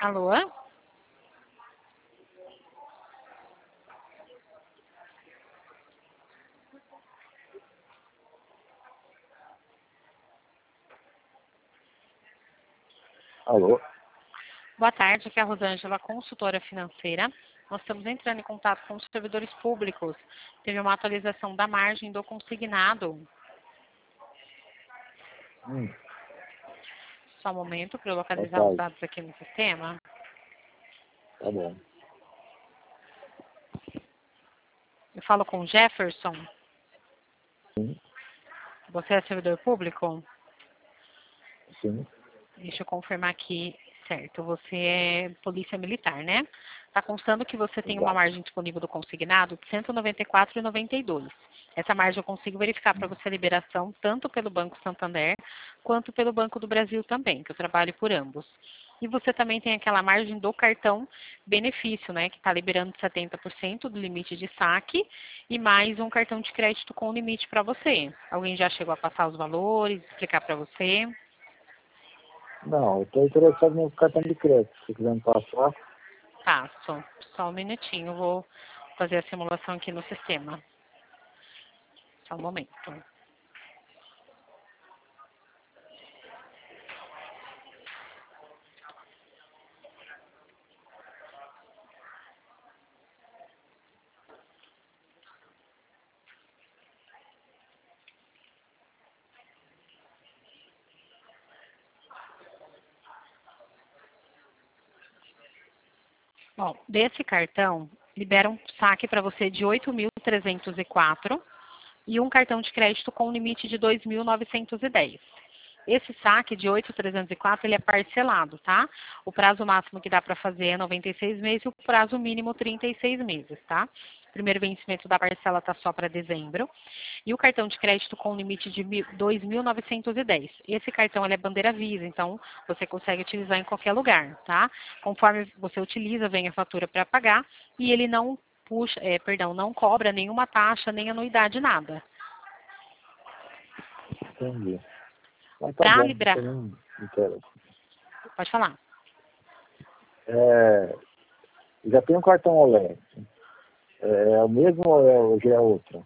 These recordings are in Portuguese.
Alô? Alô? Boa tarde, aqui é a Rosângela, consultora financeira. Nós estamos entrando em contato com os servidores públicos. Teve uma atualização da margem do consignado. Só um momento para eu Boa localizar os tarde. dados aqui no sistema. Tá bom. Eu falo com o Jefferson. Sim, Você é servidor público? sim. Deixa eu confirmar aqui, certo. Você é polícia militar, né? Está constando que você tem uma Exato. margem disponível do consignado de R$ 194,92. Essa margem eu consigo verificar para você a liberação tanto pelo Banco Santander quanto pelo Banco do Brasil também, que eu trabalho por ambos. E você também tem aquela margem do cartão benefício, né? Que está liberando 70% do limite de saque e mais um cartão de crédito com limite para você. Alguém já chegou a passar os valores, explicar para você? Não, eu estou interessado no cartão de crédito. Se quiser me passar, Passo. Só um minutinho, vou fazer a simulação aqui no sistema. Só um momento. Bom, desse cartão, libera um saque para você de 8.304 e um cartão de crédito com limite de 2.910. Esse saque de 8.304, ele é parcelado, tá? O prazo máximo que dá para fazer é 96 meses e o prazo mínimo 36 meses, tá? O primeiro vencimento da parcela está só para dezembro. E o cartão de crédito com limite de 2.910. Esse cartão ele é bandeira Visa, então você consegue utilizar em qualquer lugar, tá? Conforme você utiliza, vem a fatura para pagar e ele não puxa, não cobra nenhuma taxa, nem anuidade, nada. entendi. Mas tá Para bom, liberar, eu não me interessa. pode falar. Já tem um cartão OLED. É o mesmo ou já é outro?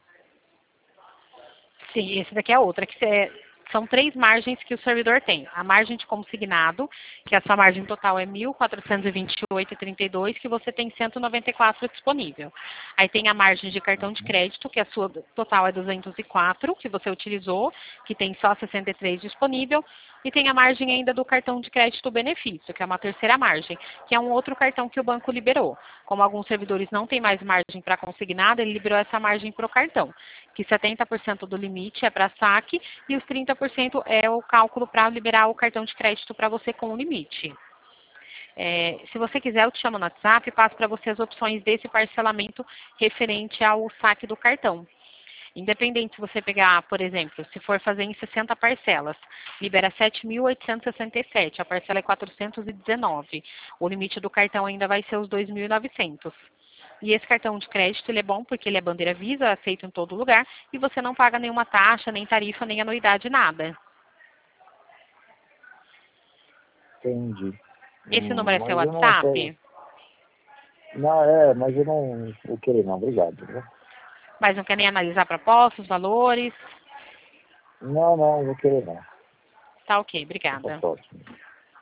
Sim, esse daqui é outra, são 3 margens que o servidor tem. A margem de consignado, que essa margem total é 1.428,32, que você tem 194 disponível. Aí tem a margem de cartão de crédito, que a sua total é 204, que você utilizou, que tem só 63 disponível. E tem a margem ainda do cartão de crédito benefício, que é uma terceira margem, que é um outro cartão que o banco liberou. Como alguns servidores não têm mais margem para consignado, ele liberou essa margem para o cartão, que 70% do limite é para saque e os 30% é o cálculo para liberar o cartão de crédito para você com o limite. Se você quiser, eu te chamo no WhatsApp e passo para você as opções desse parcelamento referente ao saque do cartão. Independente se você pegar, por exemplo, se for fazer em 60 parcelas, libera 7.867, a parcela é 419. O limite do cartão ainda vai ser os 2.900. E esse cartão de crédito ele é bom porque ele é bandeira Visa, aceito em todo lugar, e você não paga nenhuma taxa, nem tarifa, nem anuidade, nada. Entendi. Esse número é seu Mas eu não tô... WhatsApp? Não, mas eu não vou querer não, obrigado. Viu? Mas não quer nem analisar propostas, valores? Não, vou querer não. Tá ok, Até a obrigada. próxima.